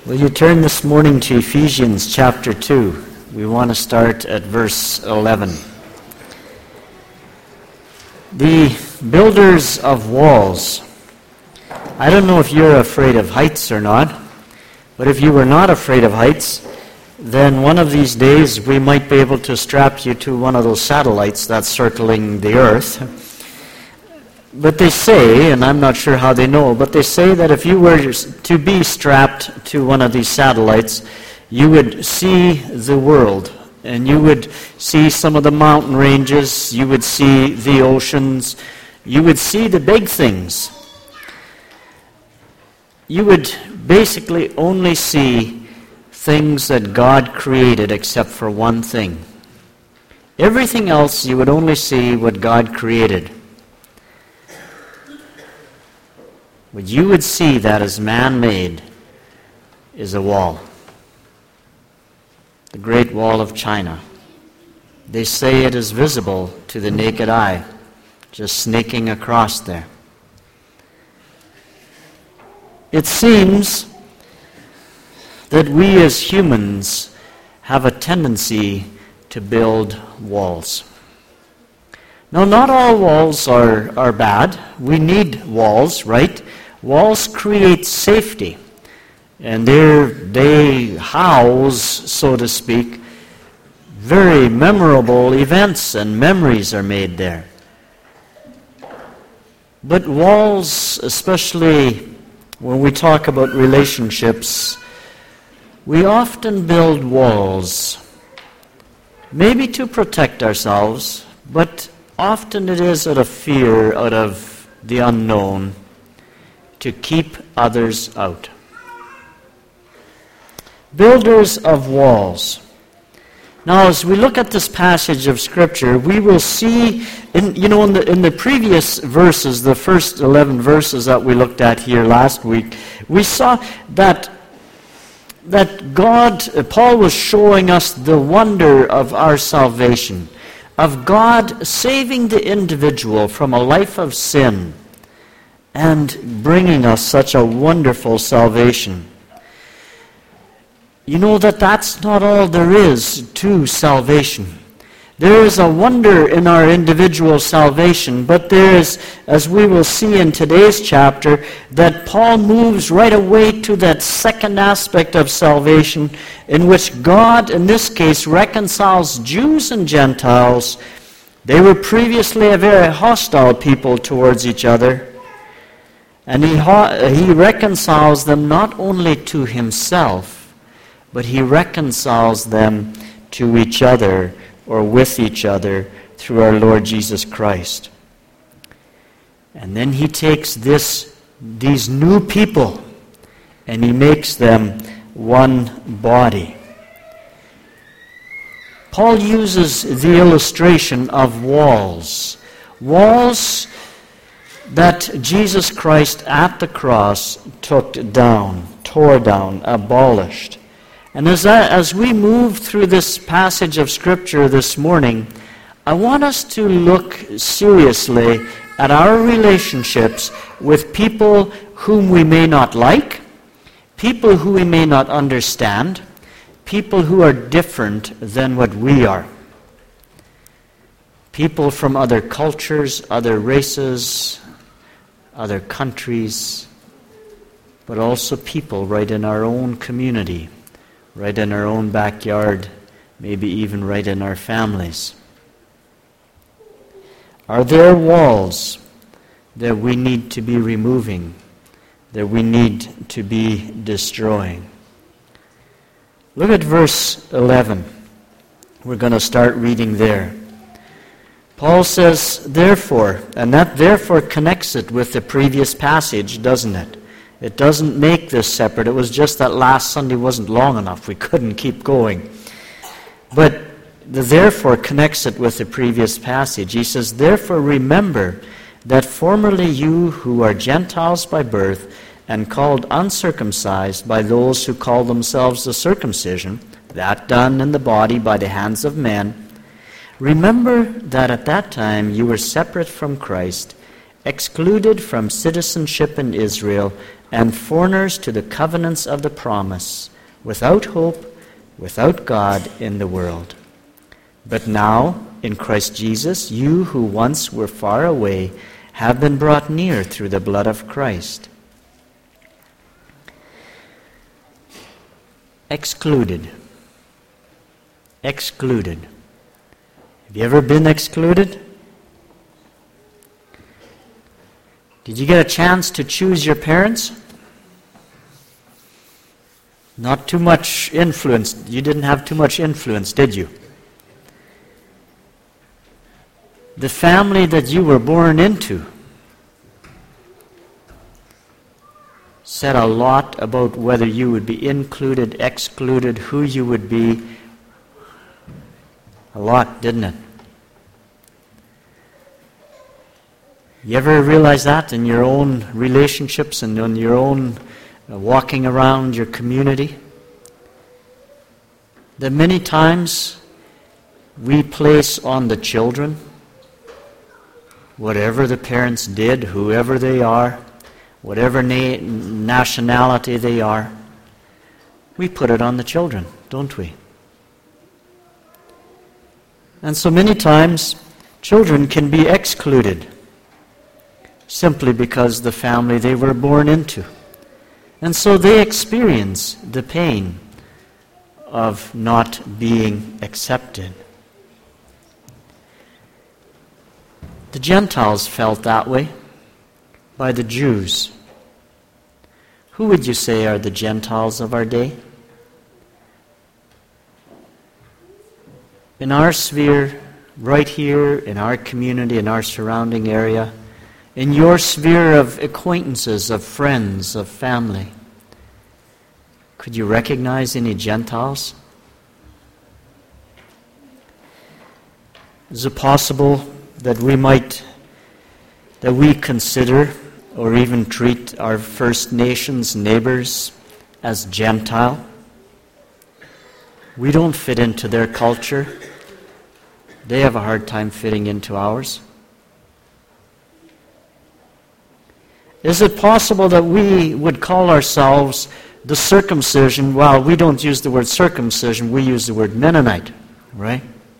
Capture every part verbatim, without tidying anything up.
Will you turn this morning to Ephesians chapter two? We want to start at verse eleven. The builders of walls. I don't know if you're afraid of heights or not, but if you were not afraid of heights, then one of these days we might be able to strap you to one of those satellites that's circling the earth. But they say, and I'm not sure how they know, but they say that if you were to be strapped to one of these satellites, you would see the world, and you would see some of the mountain ranges, you would see the oceans, you would see the big things. You would basically only see things that God created except for one thing. Everything else, you would only see what God created. What you would see that is man-made is a wall. The Great Wall of China. They say it is visible to the naked eye, just snaking across there. It seems that we as humans have a tendency to build walls. Now, not all walls are, are bad. We need walls, right? Walls create safety, and they house, so to speak, very memorable events and memories are made there. But walls, especially when we talk about relationships, we often build walls, maybe to protect ourselves, but often it is out of fear, out of the unknown, to keep others out. Builders of walls. Now, as we look at this passage of Scripture, we will see, in, you know, in the, in the previous verses, the first eleven verses that we looked at here last week, we saw that that God, Paul was showing us the wonder of our salvation, of God saving the individual from a life of sin and bringing us such a wonderful salvation. You know that that's not all there is to salvation. There is a wonder in our individual salvation, but there is, as we will see in today's chapter, that Paul moves right away to that second aspect of salvation in which God, in this case, reconciles Jews and Gentiles. They were previously a very hostile people towards each other. And he, he reconciles them not only to himself, but he reconciles them to each other or with each other through our Lord Jesus Christ. And then he takes this, these new people and he makes them one body. Paul uses the illustration of walls. Walls that Jesus Christ at the cross took down, tore down, abolished. And as, that, as we move through this passage of Scripture this morning, I want us to look seriously at our relationships with people whom we may not like, people who we may not understand, people who are different than what we are. People from other cultures, other races, other countries, but also people right in our own community, right in our own backyard, maybe even right in our families. Are there walls that we need to be removing, that we need to be destroying? Look at verse eleven. We're going to start reading there. Paul says, therefore, and that therefore connects it with the previous passage, doesn't it? It doesn't make this separate. It was just that last Sunday wasn't long enough. We couldn't keep going. But the therefore connects it with the previous passage. He says, therefore remember that formerly you who are Gentiles by birth and called uncircumcised by those who call themselves the circumcision, that done in the body by the hands of men, remember that at that time you were separate from Christ, excluded from citizenship in Israel, and foreigners to the covenants of the promise, without hope, without God in the world. But now, in Christ Jesus, you who once were far away have been brought near through the blood of Christ. Excluded. Excluded. Have you ever been excluded? Did you get a chance to choose your parents? Not too much influence. You didn't have too much influence, did you? The family that you were born into said a lot about whether you would be included, excluded, who you would be. A lot, didn't it? You ever realize that in your own relationships and in your own uh, walking around your community? That many times we place on the children whatever the parents did, whoever they are, whatever na- nationality they are, we put it on the children, don't we? And so many times, children can be excluded simply because the family they were born into. And so they experience the pain of not being accepted. The Gentiles felt that way by the Jews. Who would you say are the Gentiles of our day? In our sphere, right here, in our community, in our surrounding area, in your sphere of acquaintances, of friends, of family, could you recognize any Gentiles? Is it possible that we might, that we consider or even treat our First Nations neighbors as Gentile? We don't fit into their culture. They have a hard time fitting into ours. Is it possible that we would call ourselves the circumcision? Well, we don't use the word circumcision, we use the word Mennonite, right?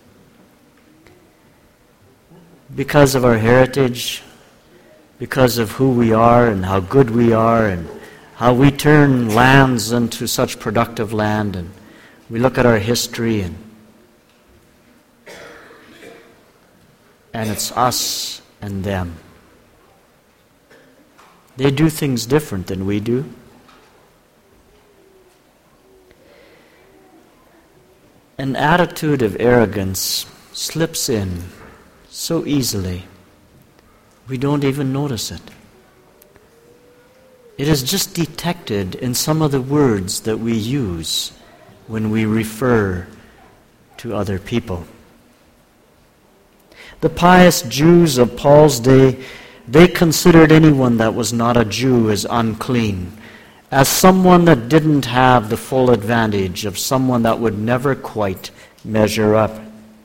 Because of our heritage, because of who we are and how good we are and how we turn lands into such productive land, and we look at our history and and it's us and them. They do things different than we do. An attitude of arrogance slips in so easily, we don't even notice it. It is just detected in some of the words that we use when we refer to other people. The pious Jews of Paul's day, they considered anyone that was not a Jew as unclean, as someone that didn't have the full advantage of someone that would never quite measure up.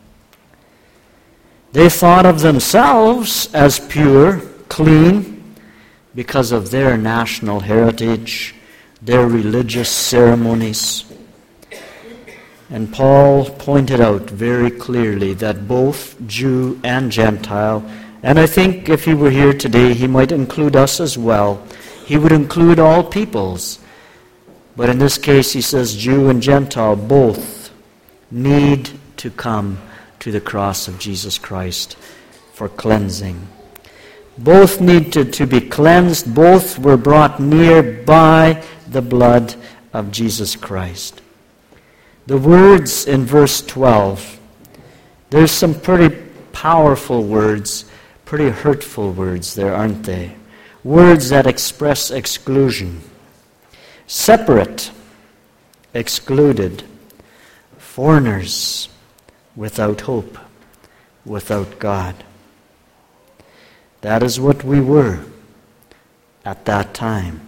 They thought of themselves as pure, clean, because of their national heritage, their religious ceremonies. And Paul pointed out very clearly that both Jew and Gentile, and I think if he were here today, he might include us as well. He would include all peoples. But in this case, he says Jew and Gentile both need to come to the cross of Jesus Christ for cleansing. Both needed to be cleansed. Both were brought near by the blood of Jesus Christ. The words in verse twelve, there's some pretty powerful words, pretty hurtful words there, aren't they? Words that express exclusion. Separate, excluded, foreigners, without hope, without God. That is what we were at that time.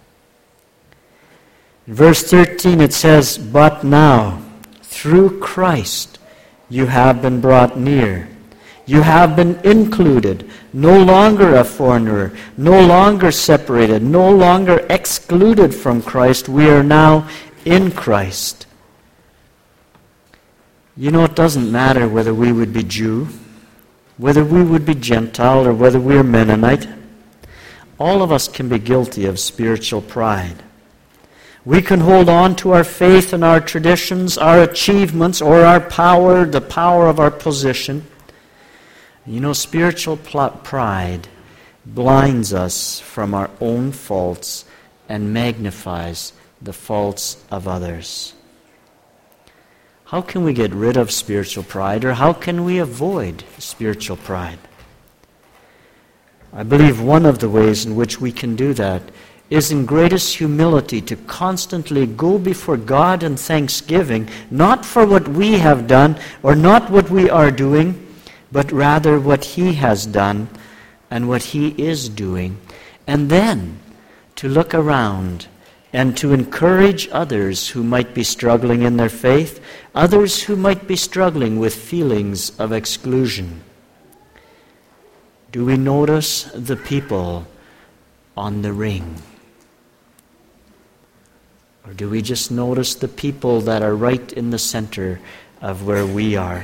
In verse thirteen it says, "But now, through Christ, you have been brought near. You have been included, no longer a foreigner, no longer separated, no longer excluded from Christ. We are now in Christ. You know, it doesn't matter whether we would be Jew, whether we would be Gentile, or whether we are Mennonite. All of us can be guilty of spiritual pride. We can hold on to our faith and our traditions, our achievements, or our power, the power of our position. You know, spiritual pride blinds us from our own faults and magnifies the faults of others. How can we get rid of spiritual pride, or how can we avoid spiritual pride? I believe one of the ways in which we can do that is in greatest humility to constantly go before God in thanksgiving, not for what we have done or not what we are doing, but rather what He has done and what He is doing. And then to look around and to encourage others who might be struggling in their faith, others who might be struggling with feelings of exclusion. Do we notice the people on the ring? Or do we just notice the people that are right in the center of where we are?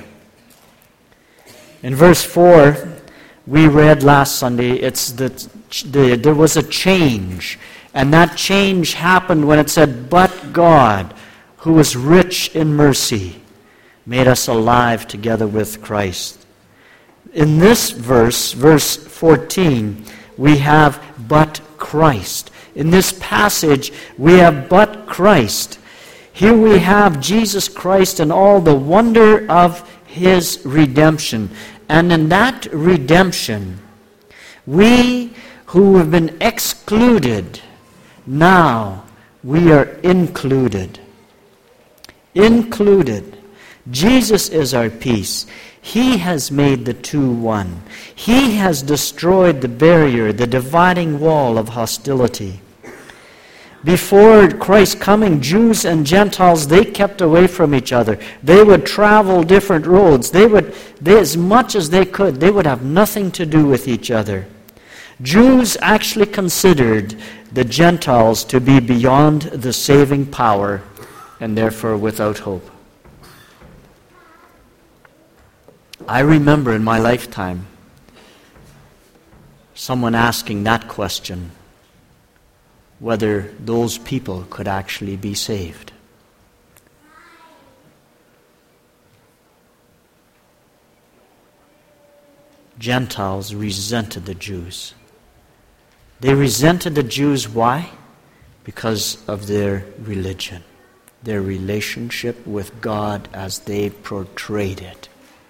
In verse four, we read last Sunday, it's that the, there was a change. And that change happened when it said, "But God, who was rich in mercy, made us alive together with Christ." In this verse, verse fourteen, we have "but Christ." In this passage, we have "but Christ." Here we have Jesus Christ and all the wonder of His redemption. And in that redemption, we who have been excluded, now we are included. Included. Jesus is our peace. He has made the two one. He has destroyed the barrier, the dividing wall of hostility. Before Christ's coming, Jews and Gentiles, they kept away from each other. They would travel different roads. They would, they, as much as they could, they would have nothing to do with each other. Jews actually considered the Gentiles to be beyond the saving power and therefore without hope. I remember in my lifetime someone asking that question, whether those people could actually be saved. Gentiles resented the Jews. They resented the Jews. Why? Because of their religion, their relationship with God as they portrayed it.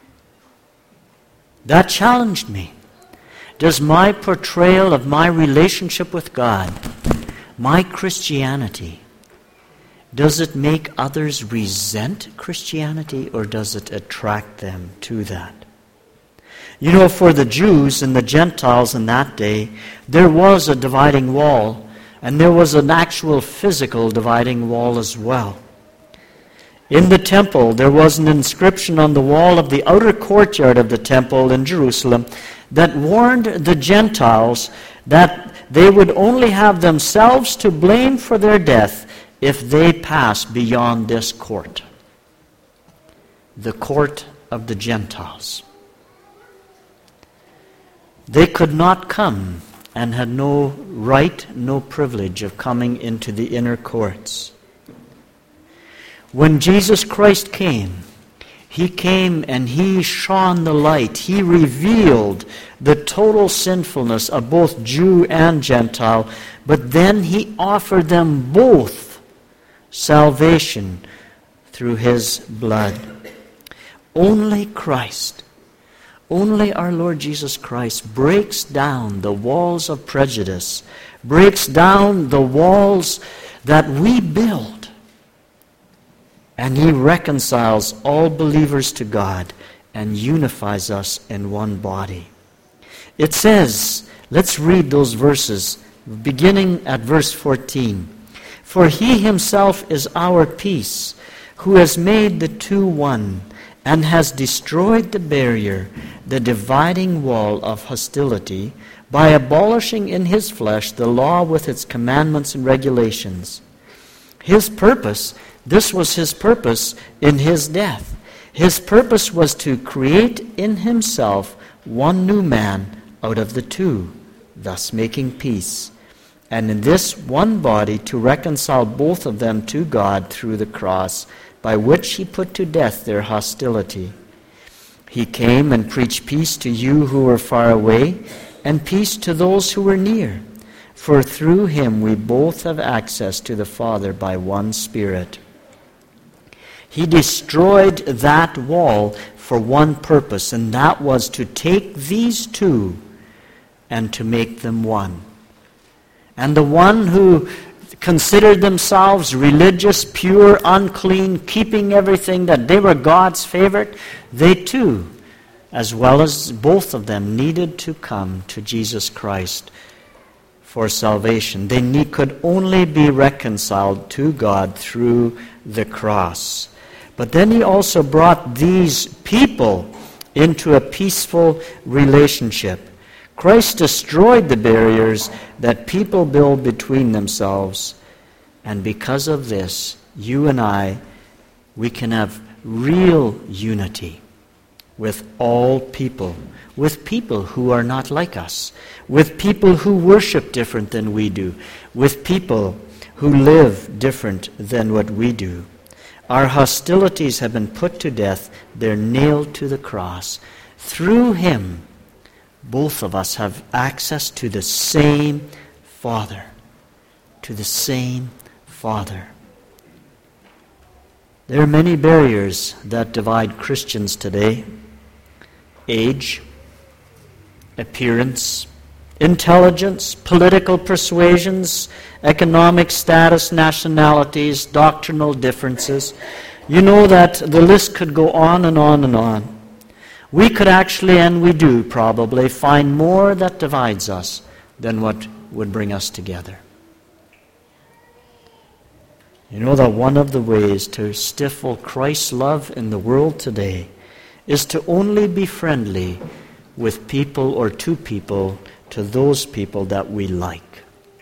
That challenged me. Does my portrayal of my relationship with God, my Christianity, does it make others resent Christianity, or does it attract them to that? You know, for the Jews and the Gentiles in that day, there was a dividing wall, and there was an actual physical dividing wall as well. In the temple, there was an inscription on the wall of the outer courtyard of the temple in Jerusalem that warned the Gentiles that they would only have themselves to blame for their death if they passed beyond this court, the court of the Gentiles. They could not come and had no right, no privilege of coming into the inner courts. When Jesus Christ came, He came and He shone the light. He revealed the total sinfulness of both Jew and Gentile, but then He offered them both salvation through His blood. Only Christ, only our Lord Jesus Christ breaks down the walls of prejudice, breaks down the walls that we build, and He reconciles all believers to God and unifies us in one body. It says, let's read those verses, beginning at verse fourteen. "For He Himself is our peace, who has made the two one, and has destroyed the barrier, the dividing wall of hostility, by abolishing in his flesh the law with its commandments and regulations. His purpose, this was his purpose in his death. His purpose was to create in himself one new man out of the two, thus making peace, and in this one body to reconcile both of them to God through the cross, by which he put to death their hostility. He came and preached peace to you who were far away, and peace to those who were near. For through him we both have access to the Father by one Spirit. He destroyed that wall for one purpose, and that was to take these two and to make them one. And the one who considered themselves religious, pure, unclean, keeping everything, that they were God's favorite, they too, as well as both of them, needed to come to Jesus Christ for salvation. They need, could only be reconciled to God through the cross. But then he also brought these people into a peaceful relationship. Christ destroyed the barriers that people build between themselves. And because of this, you and I, we can have real unity with all people, with people who are not like us, with people who worship different than we do, with people who live different than what we do. Our hostilities have been put to death. They're nailed to the cross. Through him, both of us have access to the same Father, to the same Father. There are many barriers that divide Christians today. Age, appearance, intelligence, political persuasions, economic status, nationalities, doctrinal differences. You know that the list could go on and on and on. We could actually, and we do probably, find more that divides us than what would bring us together. You know that one of the ways to stifle Christ's love in the world today is to only be friendly with people or to people, to those people that we like.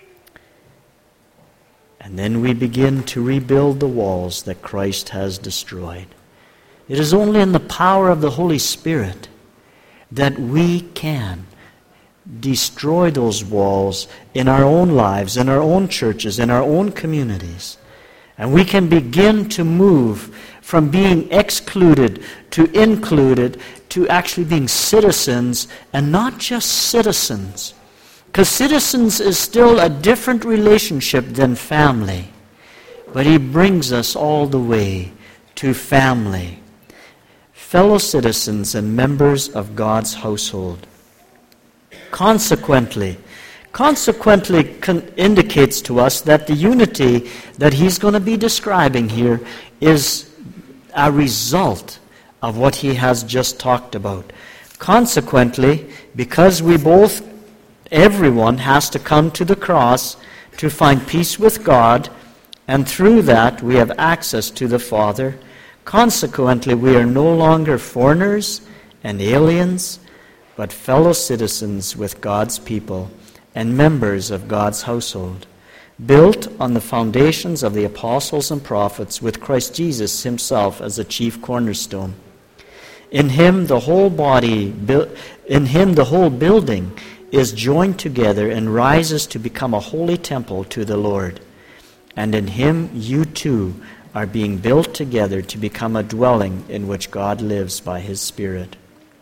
And then we begin to rebuild the walls that Christ has destroyed. It is only in the power of the Holy Spirit that we can destroy those walls in our own lives, in our own churches, in our own communities. And we can begin to move from being excluded to included to actually being citizens, and not just citizens. Because citizens is still a different relationship than family. But he brings us all the way to family. Fellow citizens and members of God's household. Consequently, consequently con- indicates to us that the unity that he's going to be describing here is a result of what he has just talked about. Consequently, because we both, everyone has to come to the cross to find peace with God, and through that we have access to the Father. Consequently, we are no longer foreigners and aliens, but fellow citizens with God's people and members of God's household, built on the foundations of the apostles and prophets, with Christ Jesus himself as the chief cornerstone. In him the whole body, in him the whole building is joined together and rises to become a holy temple to the Lord. And in him you too are being built together to become a dwelling in which God lives by his Spirit.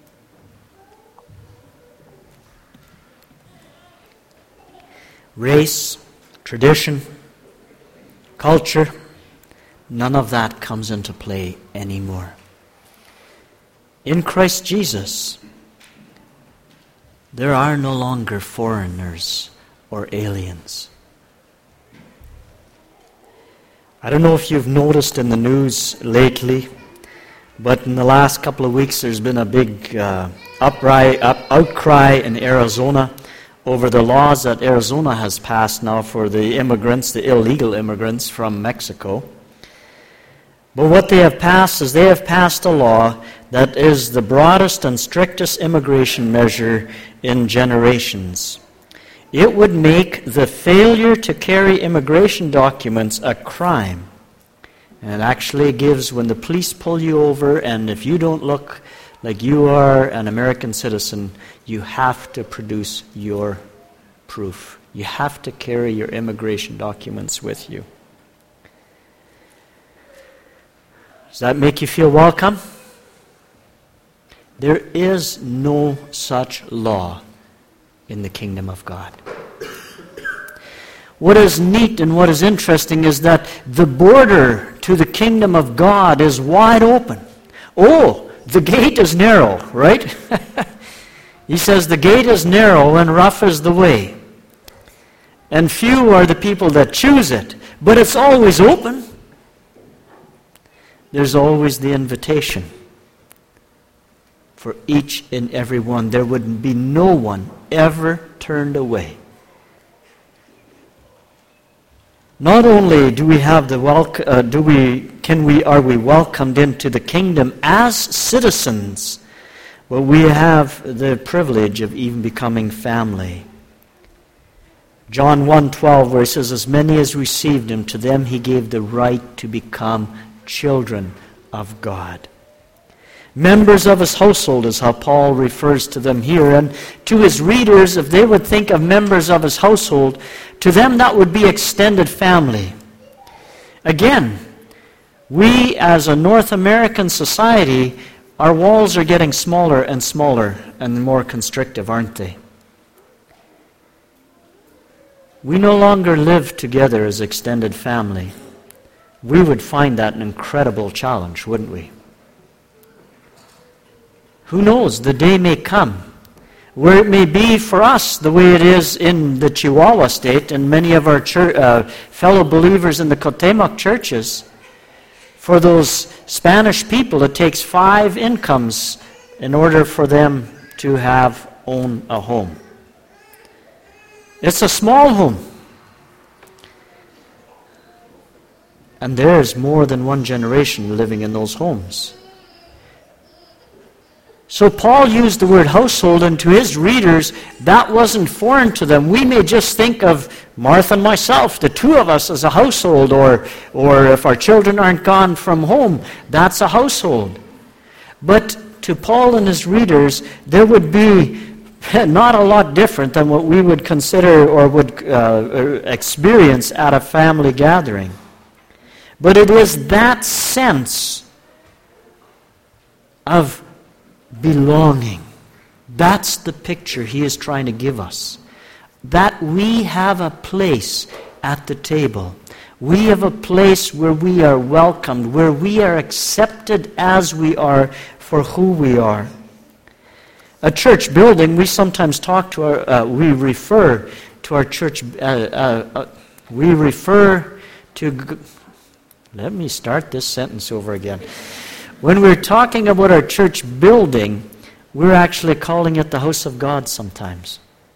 Race, tradition, culture, none of that comes into play anymore. In Christ Jesus, there are no longer foreigners or aliens. I don't know if you've noticed in the news lately, but in the last couple of weeks there's been a big uh, upri- up, outcry in Arizona over the laws that Arizona has passed now for the immigrants, the illegal immigrants from Mexico. But what they have passed is they have passed a law that is the broadest and strictest immigration measure in generations. It would make the failure to carry immigration documents a crime. And it actually gives, when the police pull you over, and if you don't look like you are an American citizen, you have to produce your proof. You have to carry your immigration documents with you. Does that make you feel welcome? There is no such law in the kingdom of God. What is neat and what is interesting is that the border to the kingdom of God is wide open. Oh, the gate is narrow, right? He says the gate is narrow and rough is the way. And few are the people that choose it. But it's always open. There's always the invitation for each and every one. There would be no one ever turned away. Not only do we have the welcome, uh, do we can we are we welcomed into the kingdom as citizens, but we have the privilege of even becoming family. John one twelve, where he says, "As many as received him, to them he gave the right to become children of God." Members of his household is how Paul refers to them here. And to his readers, if they would think of members of his household, to them that would be extended family. Again, we as a North American society, our walls are getting smaller and smaller and more constrictive, aren't they? We no longer live together as extended family. We would find that an incredible challenge, wouldn't we? Who knows, the day may come where it may be for us the way it is in the Chihuahua state and many of our church, uh, fellow believers in the Cuauhtemoc churches. For those Spanish people, it takes five incomes in order for them to have own a home. It's a small home. And there's more than one generation living in those homes. So Paul used the word household, and to his readers, that wasn't foreign to them. We may just think of Martha and myself, the two of us as a household, or, or if our children aren't gone from home, that's a household. But to Paul and his readers, there would be not a lot different than what we would consider or would uh, experience at a family gathering. But it is that sense of belonging. That's the picture he is trying to give us. That we have a place at the table. We have a place where we are welcomed, where we are accepted as we are for who we are. A church building, we sometimes talk to our, uh, we refer to our church, uh, uh, uh, we refer to, let me start this sentence over again. When we're talking about our church building, we're actually calling it the house of God sometimes.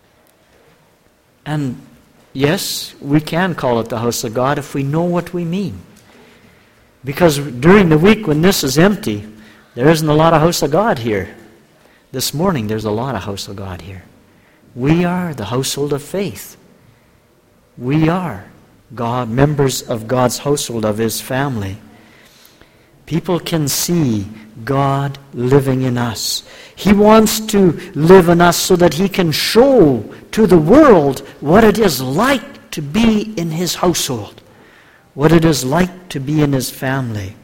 And yes, we can call it the house of God if we know what we mean. Because during the week when this is empty, there isn't a lot of house of God here. This morning, there's a lot of house of God here. We are the household of faith. We are God, members of God's household, of His family. People can see God living in us. He wants to live in us so that He can show to the world what it is like to be in His household, what it is like to be in His family.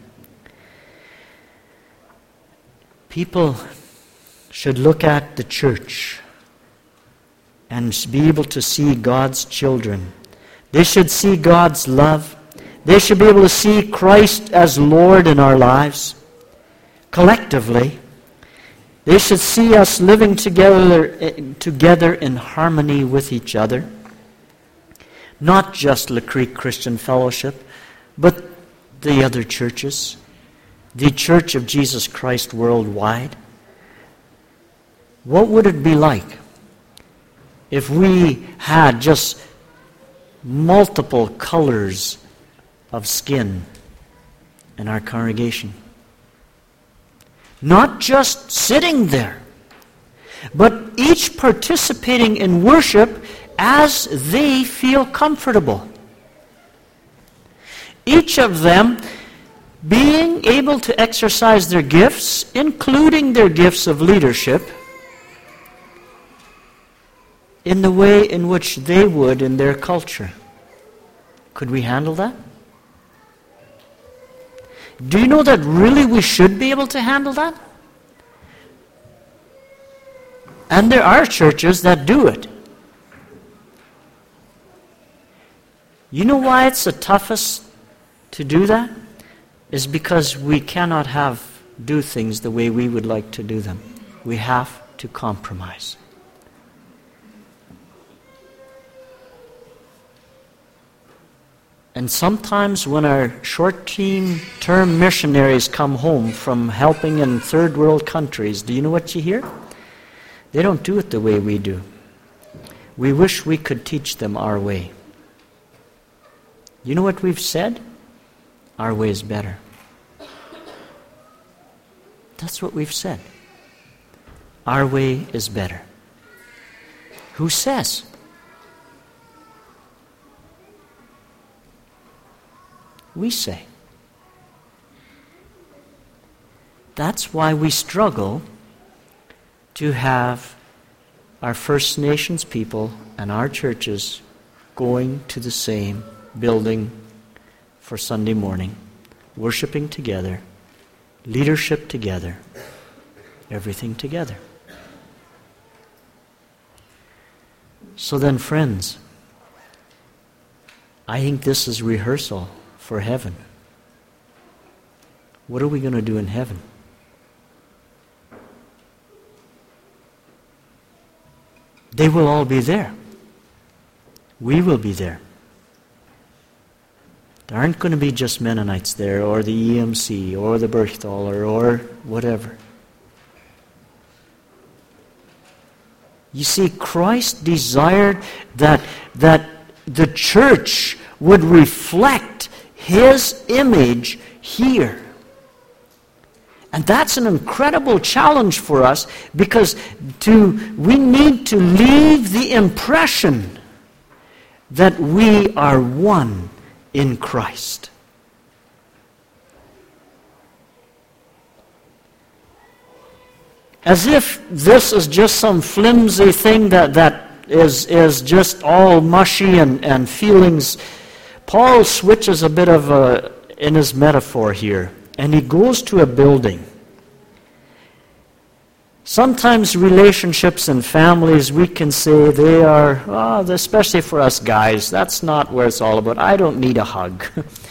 People should look at the church and be able to see God's children. They should see God's love. They should be able to see Christ as Lord in our lives. Collectively, they should see us living together, together in harmony with each other. Not just La Creek Christian Fellowship, but the other churches. The Church of Jesus Christ worldwide. What would it be like if we had just multiple colors of skin in our congregation. Not just sitting there, but each participating in worship as they feel comfortable. Each of them being able to exercise their gifts, including their gifts of leadership, in the way in which they would in their culture. Could we handle that? Do you know that really we should be able to handle that? And there are churches that do it. You know why it's the toughest to do that? Is because we cannot have do things the way we would like to do them. We have to compromise. And sometimes when our short-term missionaries come home from helping in third world countries, do you know what you hear? They don't do it the way we do. We wish we could teach them our way. You know what we've said? Our way is better. That's what we've said. Our way is better. Who says? We say. That's why we struggle to have our First Nations people and our churches going to the same building for Sunday morning, worshiping together, leadership together, everything together. So then, friends, I think this is rehearsal for heaven. What are we going to do in heaven? They will all be there. We will be there. There aren't going to be just Mennonites there, or the E M C, or the Berchthaler, or whatever. You see, Christ desired that, that the church would reflect His image here. And that's an incredible challenge for us, because to we need to leave the impression that we are one in Christ. As if this is just some flimsy thing that, that is, is just all mushy and, and feelings. Paul switches a bit of a, in his metaphor here, and he goes to a building. Sometimes relationships and families, we can say they are, oh, especially for us guys, that's not where it's all about. I don't need a hug.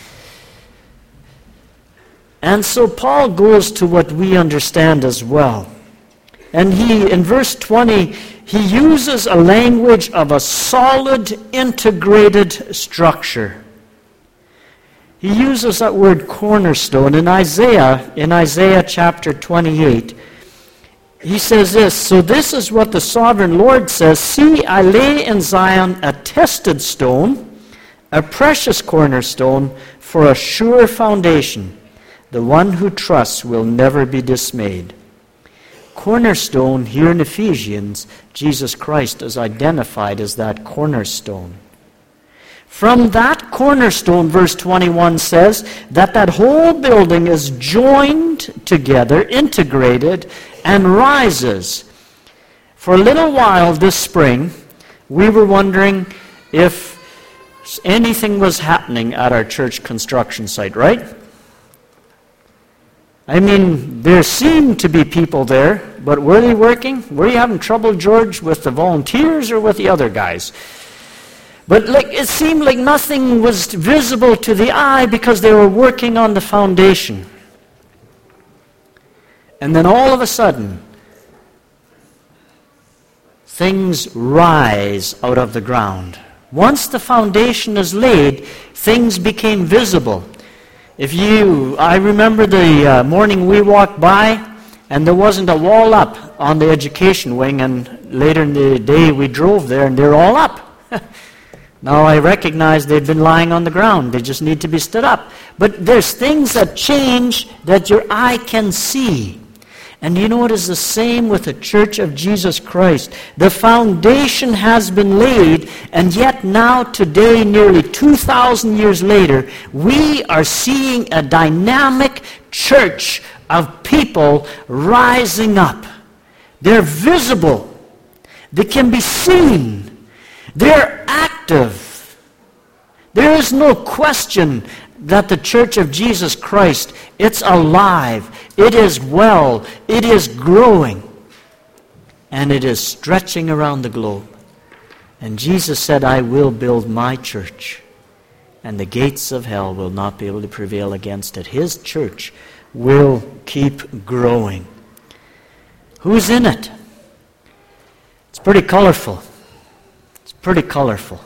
And so Paul goes to what we understand as well. And he, in verse twenty, he uses a language of a solid, integrated structure. He uses that word cornerstone. In Isaiah, in Isaiah chapter twenty-eight, he says this, "So this is what the sovereign Lord says, see, I lay in Zion a tested stone, a precious cornerstone for a sure foundation. The one who trusts will never be dismayed." Cornerstone, here in Ephesians, Jesus Christ is identified as that cornerstone. From that cornerstone, verse twenty-one says that that whole building is joined together, integrated, and rises. For a little while this spring, we were wondering if anything was happening at our church construction site, right? I mean, there seemed to be people there, but were they working? Were you having trouble, George, with the volunteers or with the other guys? But like it seemed like nothing was visible to the eye because they were working on the foundation. And then all of a sudden, things rise out of the ground. Once the foundation is laid, things became visible. If you, I remember the uh, morning we walked by, and there wasn't a wall up on the education wing, and later in the day we drove there, and they're all up. Now I recognize they've been lying on the ground. They just need to be stood up. But there's things that change that your eye can see. And you know it is the same with the Church of Jesus Christ. The foundation has been laid, and yet now today, nearly two thousand years later, we are seeing a dynamic church of people rising up. They're visible. They can be seen. They're active. There is no question that the Church of Jesus Christ, it's alive, it is well, it is growing, and it is stretching around the globe. And Jesus said, I will build my church, and the gates of hell will not be able to prevail against it. His church will keep growing. Who's in it? It's pretty colorful. It's pretty colorful.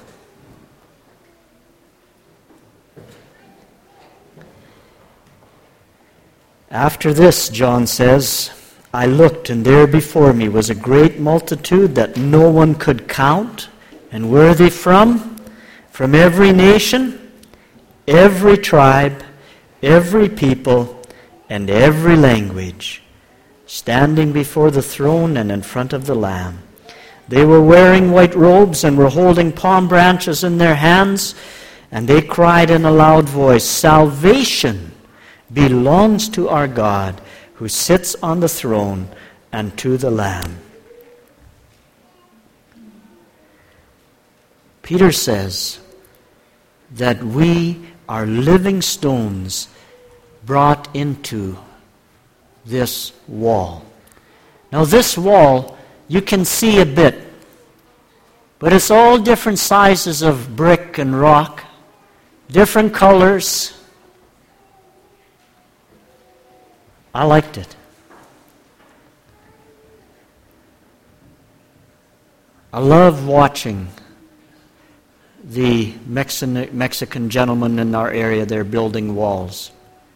After this, John says, I looked, and there before me was a great multitude that no one could count. And where are they from? From every nation, every tribe, every people, and every language, standing before the throne and in front of the Lamb. They were wearing white robes and were holding palm branches in their hands, and they cried in a loud voice, Salvation belongs to our God who sits on the throne and to the Lamb. Peter says that we are living stones brought into this wall. Now this wall, you can see a bit, but it's all different sizes of brick and rock, different colors. I liked it. I love watching the Mexican, Mexican gentlemen in our area. They're building walls.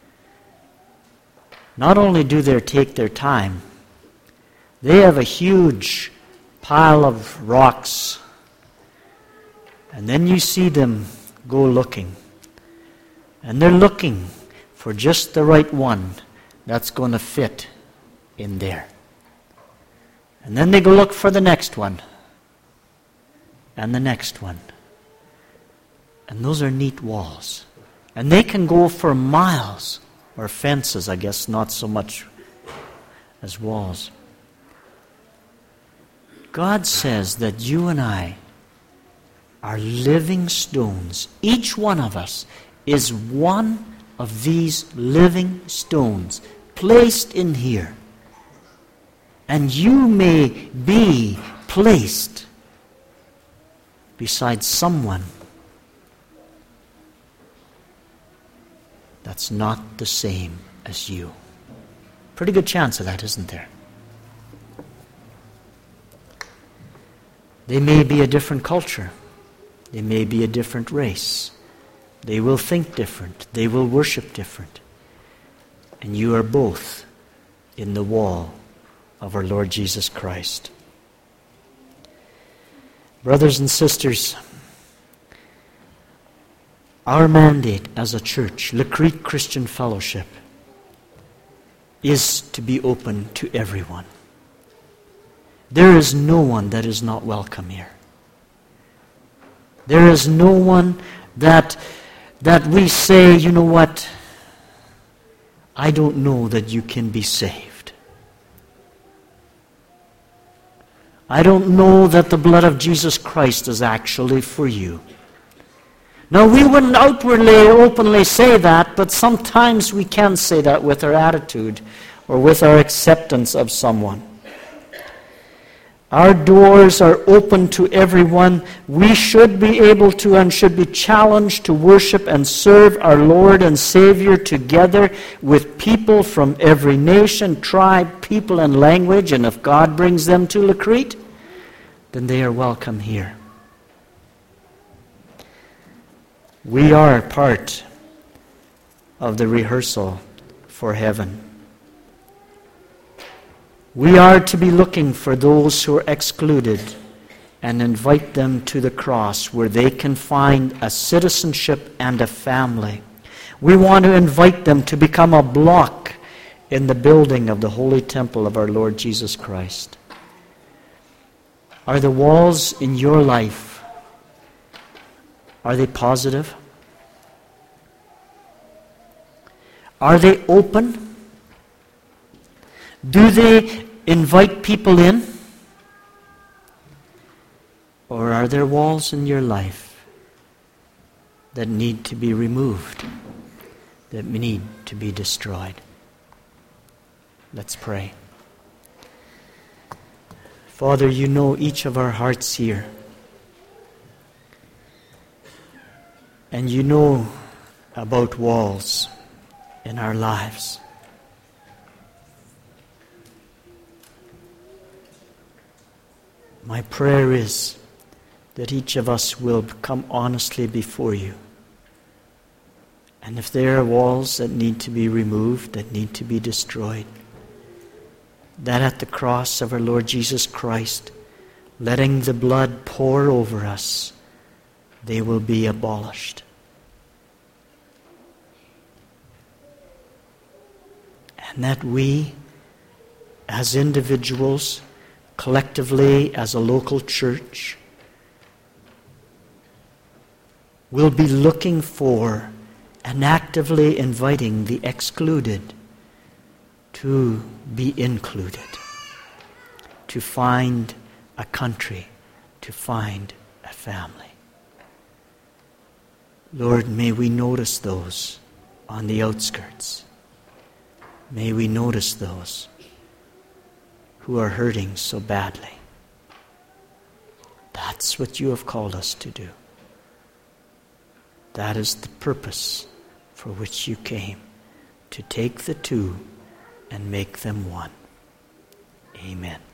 Not only do they take their time, they have a huge pile of rocks, and then you see them go looking. And they're looking for just the right one that's going to fit in there. And then they go look for the next one. And the next one. And those are neat walls. And they can go for miles. Or fences, I guess, not so much as walls. God says that you and I are living stones. Each one of us is one of these living stones placed in here. And you may be placed beside someone that's not the same as you. Pretty good chance of that, isn't there? They may be a different culture. They may be a different race. They will think different. They will worship different. And you are both in the wall of our Lord Jesus Christ. Brothers and sisters, our mandate as a church, La Crete Christian Fellowship, is to be open to everyone. There is no one that is not welcome here. There is no one that that we say, you know what, I don't know that you can be saved. I don't know that the blood of Jesus Christ is actually for you. Now, we wouldn't outwardly, openly say that, but sometimes we can say that with our attitude or with our acceptance of someone. Our doors are open to everyone. We should be able to and should be challenged to worship and serve our Lord and Savior together with people from every nation, tribe, people, and language. And if God brings them to La Crete, then they are welcome here. We are part of the rehearsal for heaven. We are to be looking for those who are excluded and invite them to the cross where they can find a citizenship and a family. We want to invite them to become a block in the building of the holy temple of our Lord Jesus Christ. Are the walls in your life, are they positive? Are they open? Do they invite people in? Or are there walls in your life that need to be removed, that need to be destroyed? Let's pray. Father, you know each of our hearts here. And you know about walls in our lives. My prayer is that each of us will come honestly before you. And if there are walls that need to be removed, that need to be destroyed, that at the cross of our Lord Jesus Christ, letting the blood pour over us, they will be abolished. And that we, as individuals, collectively as a local church, will be looking for and actively inviting the excluded to be included, to find a country, to find a family. Lord, may we notice those on the outskirts. May we notice those who are hurting so badly. That's what you have called us to do. That is the purpose for which you came, to take the two and make them one. Amen.